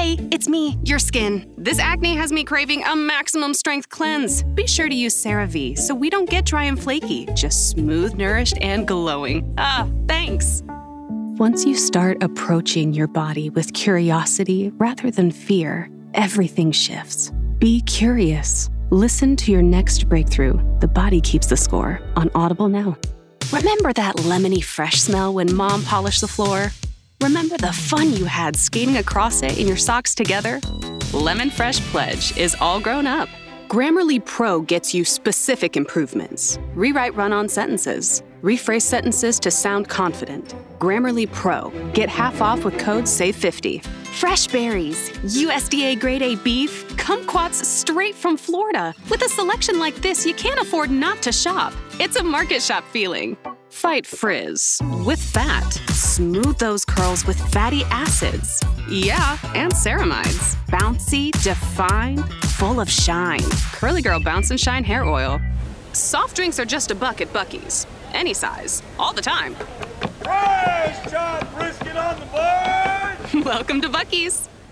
Hey, it's me, your skin. This acne has me craving a maximum strength cleanse. Be sure to use CeraVe so we don't get dry and flaky, just smooth, nourished, and glowing. Thanks. Once you start approaching your body with curiosity rather than fear, everything shifts. Be curious. Listen to your next breakthrough. The Body Keeps the Score on Audible now. Remember that lemony fresh smell when Mom polished the floor? Remember the fun you had skating across it in your socks together? Lemon Fresh Pledge is all grown up. Grammarly Pro gets you specific improvements. Rewrite run-on sentences. Rephrase sentences to sound confident. Grammarly Pro. Get half off with code SAVE50. Fresh berries, USDA grade A beef, kumquats straight from Florida. With a selection like this, you can't afford not to shop. It's a market shop feeling. Fight frizz with fat. Smooth those curls with fatty acids. Yeah, and ceramides. Bouncy, defined, full of shine. Curly Girl Bounce and Shine Hair Oil. Soft drinks are just $1 at Buc-ee's. Any size, all the time. Fresh chopped brisket on the board! Welcome to Buc-ee's.